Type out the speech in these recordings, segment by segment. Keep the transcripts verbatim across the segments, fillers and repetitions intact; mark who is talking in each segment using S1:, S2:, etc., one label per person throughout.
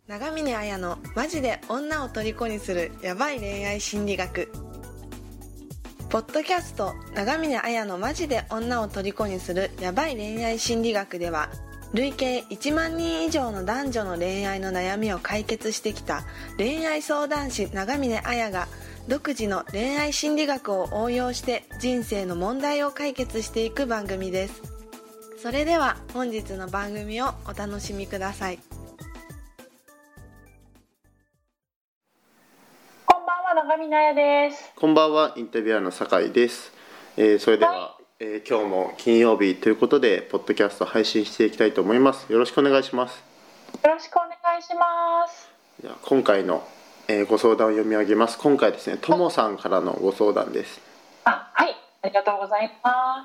S1: 長峰綾のマジで女を虜にするヤバい恋愛心理学。ポッドキャスト長峰綾のマジで女を虜にするヤバい恋愛心理学では、累計いちまんにん以上の男女の恋愛の悩みを解決してきた恋愛相談師長峰綾が独自の恋愛心理学を応用して人生の問題を解決していく番組です。それでは本日の番組をお楽しみください。
S2: 長峰綾です。
S3: こんばんは、インタビュアーの酒井です。えー、それでは、はい、えー、今日も金曜日ということでポッドキャスト配信していきたいと思います。よろしくお願いします。
S2: よろしくお願いします。
S3: では今回の、えー、ご相談を読み上げます。今回ですね、ともさんからのご相談です。
S2: あ、はい、ありがとうございます。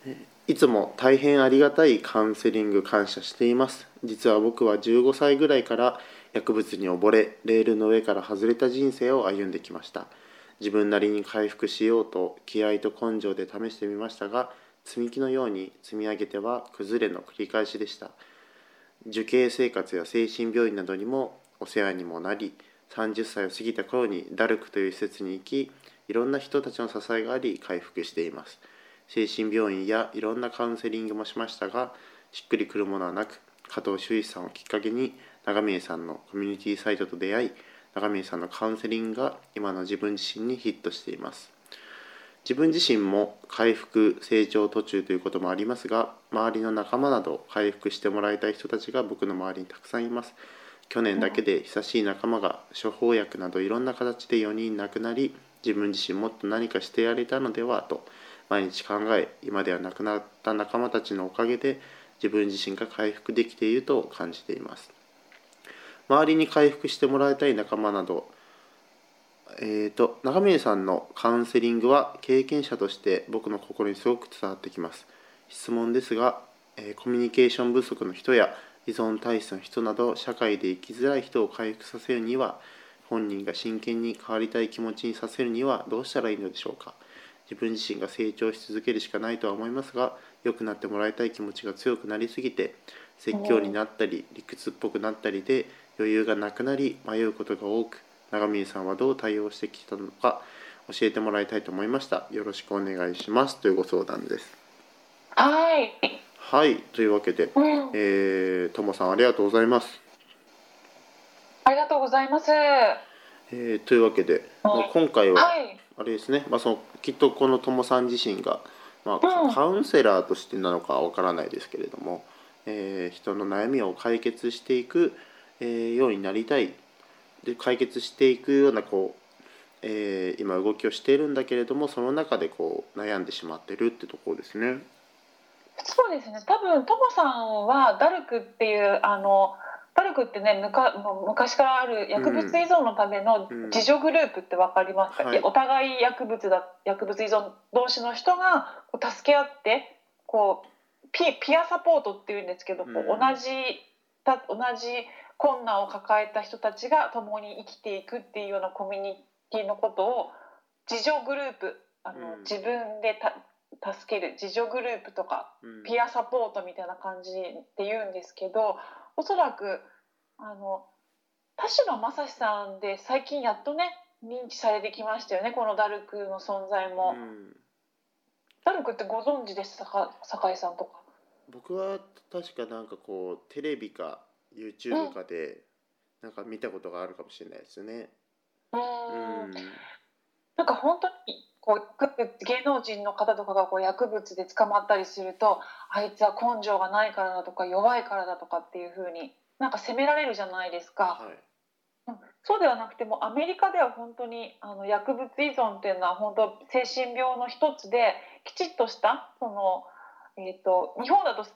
S3: いつも大変ありがたいカウンセリング感謝しています。実は僕はじゅうごさいぐらいから薬物に溺れ、レールの上から外れた人生を歩んできました。自分なりに回復しようと気合と根性で試してみましたが、積み木のように積み上げては崩れの繰り返しでした。受刑生活や精神病院などにもお世話にもなり、さんじゅっさいを過ぎた頃にダルクという施設に行き、いろんな人たちの支えがあり回復しています。精神病院やいろんなカウンセリングもしましたが、しっくりくるものはなく、加藤修一さんをきっかけに長峰さんのコミュニティサイトと出会い、長峰さんのカウンセリングが今の自分自身にヒットしています。自分自身も回復成長途中ということもありますが、周りの仲間など回復してもらいたい人たちが僕の周りにたくさんいます。去年だけで久しい仲間が処方薬などいろんな形でよにん亡くなり、自分自身もっと何かしてやれたのではと毎日考え、今では亡くなった仲間たちのおかげで自分自身が回復できていると感じています。周りに回復してもらいたい仲間など、えーと、長峰さんのカウンセリングは経験者として僕の心にすごく伝わってきます。質問ですが、えー、コミュニケーション不足の人や依存体質の人など社会で生きづらい人を回復させるには、本人が真剣に変わりたい気持ちにさせるにはどうしたらいいのでしょうか。自分自身が成長し続けるしかないとは思いますが、良くなってもらいたい気持ちが強くなりすぎて説教になったり理屈っぽくなったりで余裕がなくなり迷うことが多く、長峰さんはどう対応してきたのか教えてもらいたいと思いました。よろしくお願いしますというご相談です。
S2: はい
S3: はい、というわけで、うん、えー、ともさんありがとうございます。
S2: ありがとうございます。
S3: えー、というわけで、うん、まあ、今回はあれですね、まあ、そのきっとこのともさん自身が、まあうん、カウンセラーとしてなのかわからないですけれども、えー、人の悩みを解決していく、えー、ようになりたいで解決していくようなこう、えー、今動きをしているんだけれども、その中でこう悩んでしまってるってところですね。
S2: そうですね、多分ともさんはダルクっていうあのダルクってね、むかもう昔からある薬物依存のための自助グループって分かりますか、うんうん、はい、お互い薬物だ薬物依存同士の人がこう助け合ってこう ピ, ピアサポートっていうんですけど、こう同じた同じ困難を抱えた人たちが共に生きていくっていうようなコミュニティのことを自助グループ、あの、うん、自分でた助ける自助グループとか、うん、ピアサポートみたいな感じって言うんですけど、おそらくあの田代正史さんで最近やっとね認知されてきましたよね、このダルクの存在も、うん、ダルクってご存知でしたか、酒井さんとか。
S3: 僕は確かなんかこうテレビか YouTube かでなんか見たことがあるかもしれないですね。
S2: うん、うん、なんか本当にこう芸能人の方とかがこう薬物で捕まったりすると、あいつは根性がないからだとか弱いからだとかっていう風になんか責められるじゃないですか、はい、うん、そうではなくてもアメリカでは本当にあの薬物依存っていうのは本当精神病の一つで、きちっとしたその、えーと、日本だと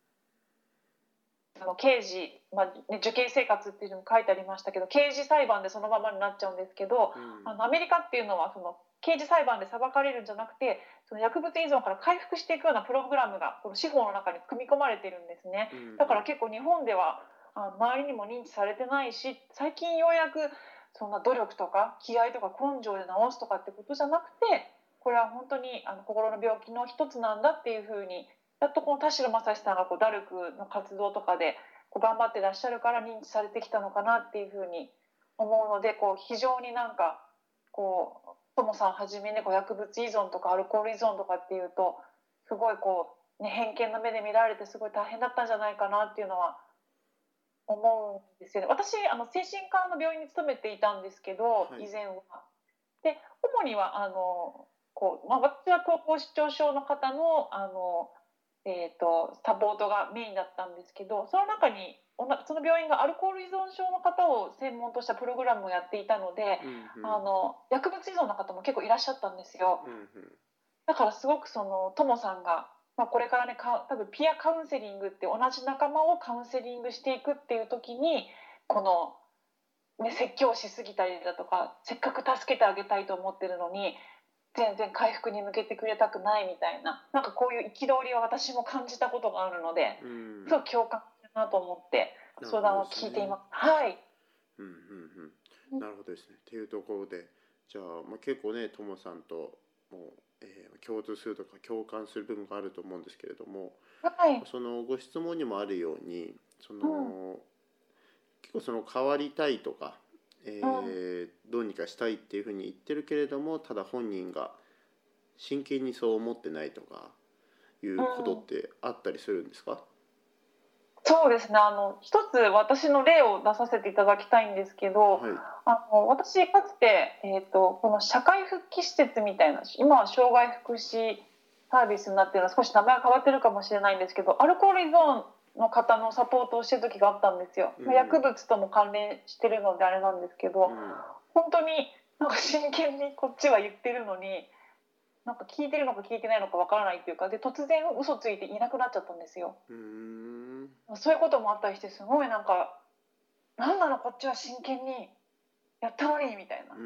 S2: あの刑事、まあね、受刑生活っていうのも書いてありましたけど、刑事裁判でそのままになっちゃうんですけど、うん、あのアメリカっていうのはその刑事裁判で裁かれるんじゃなくて、その薬物依存から回復していくようなプログラムがこの司法の中に組み込まれてるんですね、うん、だから結構日本ではあの周りにも認知されてないし、最近ようやくそんな努力とか気合とか根性で治すとかってことじゃなくて、これは本当にあの心の病気の一つなんだっていうふうにやっとこの田代正史さんがこうダルクの活動とかでこう頑張ってらっしゃるから認知されてきたのかなっていうふうに思うので、こう非常になんかこうともさんはじめね、こう薬物依存とかアルコール依存とかっていうとすごいこう、ね、偏見の目で見られてすごい大変だったんじゃないかなっていうのは思うんですよね。私あの精神科の病院に勤めていたんですけど、
S3: はい、
S2: 以前は。で主にはあのこう、まあ、私は統合失調症の方のあの、えー、とサポートがメインだったんですけど、その中にその病院がアルコール依存症の方を専門としたプログラムをやっていたので、
S3: うんうん、
S2: あの薬物依存の方も結構いらっしゃったんですよ。
S3: うんうん、
S2: だからすごくそのともさんが、まあ、これからねか多分ピアカウンセリングって同じ仲間をカウンセリングしていくっていう時にこの、ね、説教しすぎたりだとか、せっかく助けてあげたいと思ってるのに全然回復に向けてくれたくないみたいな、なんかこういう憤りを私も感じたことがあるので、
S3: うん、
S2: すごく共感するなと思って相談を聞いています。はい、
S3: うんうんうん、なるほどですね。っていうところで、じゃあ、まあ、結構ねともさんともう、えー、共通するとか共感する部分があると思うんですけれども、
S2: はい、
S3: そのご質問にもあるようにその、
S2: うん、
S3: 結構その変わりたいとか、えー、どうにかしたいっていうふうに言ってるけれども、ただ本人が真剣にそう思ってないとかいうことってあったりするんですか？
S2: うん、そうですね、あの一つ私の例を出させていただきたいんですけど、
S3: はい、
S2: あの私かつて、えーと、この社会復帰施設みたいな、今は障害福祉サービスになっているのは少し名前が変わってるかもしれないんですけど、アルコール依存の方のサポートをしてる時があったんですよ、うん、薬物とも関連してるのであれなんですけど、うん、本当になんか真剣にこっちは言ってるのになんか聞いてるのか聞いてないのかわからないっていうかで、突然嘘ついていなくなっちゃったんですよ。うーん、そういうこともあったりして、すごいなんかなんなのこっちは真剣にやったのにみたいな、うん、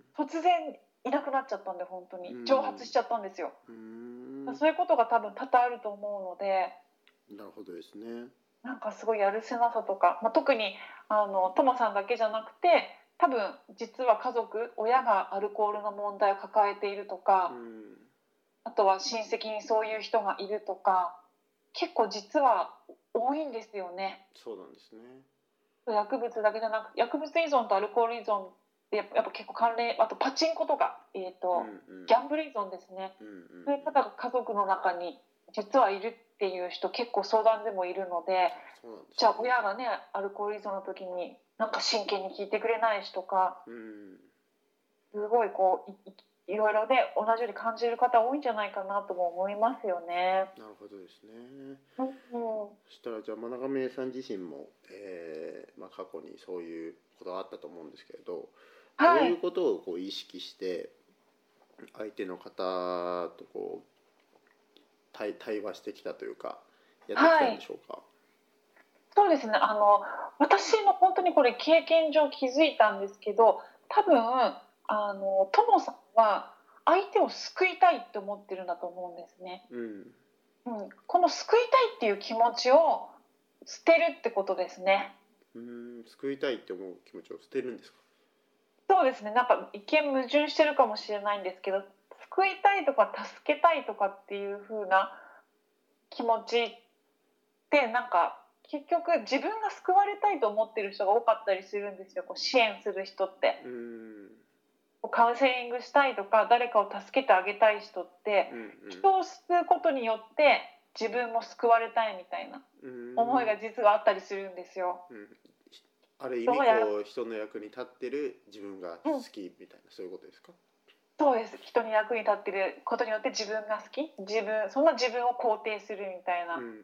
S2: 突然いなくなっちゃったんで、本当に蒸発しちゃったんですよ。うーん、そういうことが多分多々あると思うので。
S3: なるほどですね。
S2: なんかすごいやるせなさとか、まあ、特にあのともさんだけじゃなくて、多分実は家族親がアルコールの問題を抱えているとか、うん、あとは親戚にそういう人がいるとか結構実は多いんですよね。
S3: そうなんですね。
S2: 薬物だけじゃなく、薬物依存とアルコール依存ってやっぱ、やっぱ結構関連、あとパチンコとか、えーとうんうん、ギャンブル依存ですね、うんうんうん、そういう方が家族の中に実はいるっていう人結構相談でもいるの で, そうなんですね。じゃあ親がねアルコール依存の時になんか真剣に聞いてくれないしとか、うん、すごいこう い, いろいろね同じように感じる方多いんじゃないかなとも思いますよね。
S3: なるほどですね、
S2: うんうん、
S3: そしたらじゃあ真中芽さん自身も、えーまあ、過去にそういうことがあったと思うんですけれど、はい、どういうことをこう意識して相手の方とこう対, 対話してきたというかやってきたんでしょうか？はい、
S2: そうですね、あの私も本当にこれ経験上気づいたんですけど、多分あのともさんは相手を救いたいって思ってるんだと思うんですね。うんうん、この救いたいっていう気持ちを捨てるってことですね。
S3: うーん、救いたいって思う気持ちを捨てるんですか？
S2: そうですね、なんか一見矛盾してるかもしれないんですけど、救いたいとか助けたいとかっていう風な気持ちってなんか結局自分が救われたいと思ってる人が多かったりするんですよ。こう支援する人って、うーん、カウンセリングしたいとか誰かを助けてあげたい人って、うんうん、人を救うことによって自分も救われたいみたいな思いが実はあったりするんですよ。うん、
S3: ある意味こう人の役に立ってる自分が好きみたいな、うん、そういうことですか？
S2: そうです。人に役に立ってることによって自分が好き、自分そんな自分を肯定するみたいな、うんうんうん、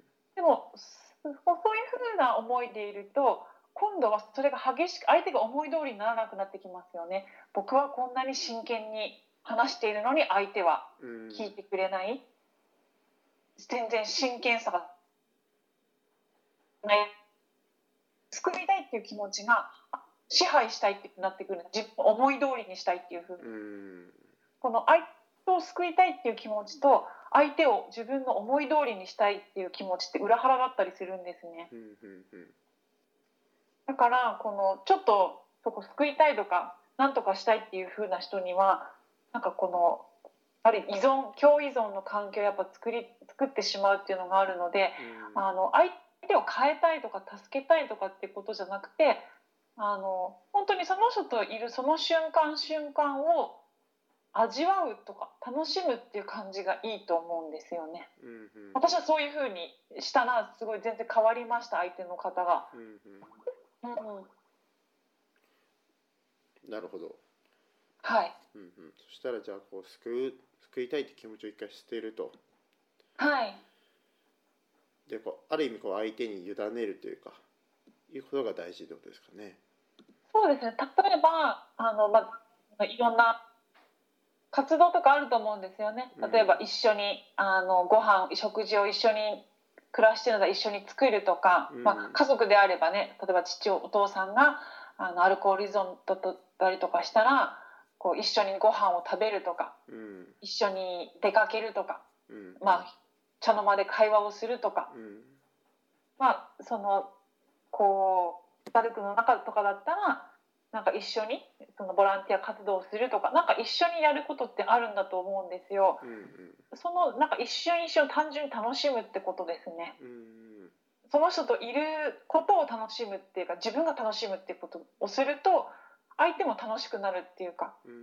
S2: でもそういうふうな思いでいると今度はそれが激しく相手が思い通りにならなくなってきますよね。僕はこんなに真剣に話しているのに相手は聞いてくれない、うん、全然真剣さがない救いたいっていう気持ちが支配したいってなってくる、自分の思い通りにしたいっていう風に、うん、この相手を救いたいっていう気持ちと相手を自分の思い通りにしたいっていう気持ちって裏腹だったりするんですね、うんうんうん、だからこのちょっとそこ救いたいとか何とかしたいっていう風な人にはなんかこのある依存共依存の関係をやっぱ作り作ってしまうっていうのがあるので、うん、あの相手手を変えたいとか助けたいとかっていうことじゃなくて、あの本当にその人といるその瞬間瞬間を味わうとか楽しむっていう感じがいいと思うんですよね、
S3: うんうん、
S2: 私はそういう風にしたらすごい全然変わりました、相手の方が、うんうんうん、
S3: なるほど、
S2: はい、
S3: うんうん、そしたらじゃあこう救う救いたいって気持ちを一回捨てると、
S2: はい、
S3: でこうある意味こう相手に委ねるというかいうことが大事ってことですかね。
S2: そうですね、例えばあの、まあ、いろんな活動とかあると思うんですよね。例えば一緒にあのご飯食事を一緒に暮らしてるので一緒に作るとか、うんまあ、家族であればね、例えば父お父さんがあのアルコール依存だったりとかしたらこう一緒にご飯を食べるとか、うん、一緒に出かけるとか、うんまあ、茶の間で会話をするとか、うんまあ、そのこうダルクの中とかだったらなんか一緒にそのボランティア活動をするとか、なんか一緒にやることってあるんだと思うんですよ、うんうん、そのなんか一瞬一瞬単純に楽しむってことですね、うんうん、その人といることを楽しむっていうか自分が楽しむっていうことをすると相手も楽しくなるっていうか、うん、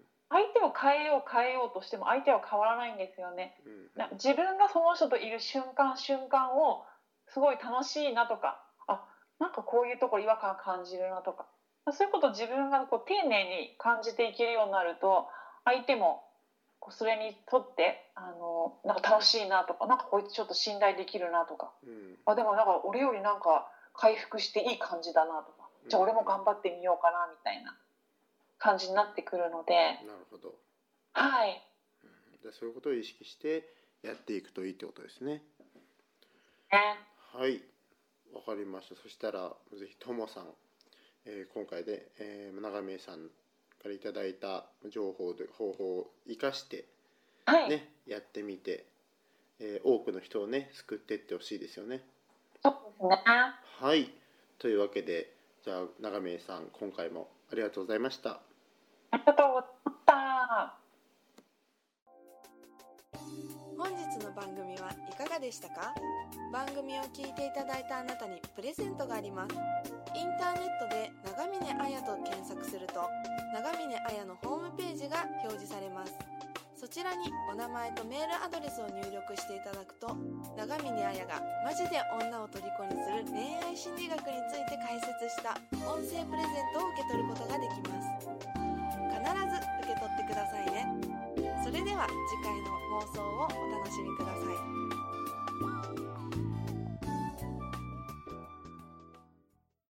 S2: 相手を変えよう変えようとしても相手は変わらないんですよね、うんうん、な自分がその人といる瞬間瞬間をすごい楽しいなとか、あ、なんかこういうところ違和感感じるなとか、そういうことを自分がこう丁寧に感じていけるようになると相手もこうそれにとってあのなんか楽しいなとか、なんかこいつちょっと信頼できるなとか、うん、あでもなんか俺よりなんか回復していい感じだなとか、じゃあ俺も頑張ってみようかなみたいな感じになってくるので、
S3: なるほど、
S2: はい、
S3: うん、でそういうことを意識してやっていくといいってことですね。
S2: ね、
S3: はい、わかりました。そしたらぜひともさん、えー、今回で、えー、長めさんからいただいた情報で方法を生かして、ねはい、やってみて、えー、多くの人をね救っていってほしいですよね。
S2: そうですね。
S3: はい、というわけでじゃあ長めさん今回もありがとうございました。
S2: ありがとうございました。
S1: 本日の番組はいかがでしたか？番組を聞いていただいたあなたにプレゼントがあります。インターネットで長峰彩と検索すると長峰彩のホームページが表示されます。そちらにお名前とメールアドレスを入力していただくと長峰彩がマジで女を虜にする恋愛心理学について解説した音声プレゼントを受け取ることができます。必ず受け取ってくださいね。それでは次回の放送をお楽しみください。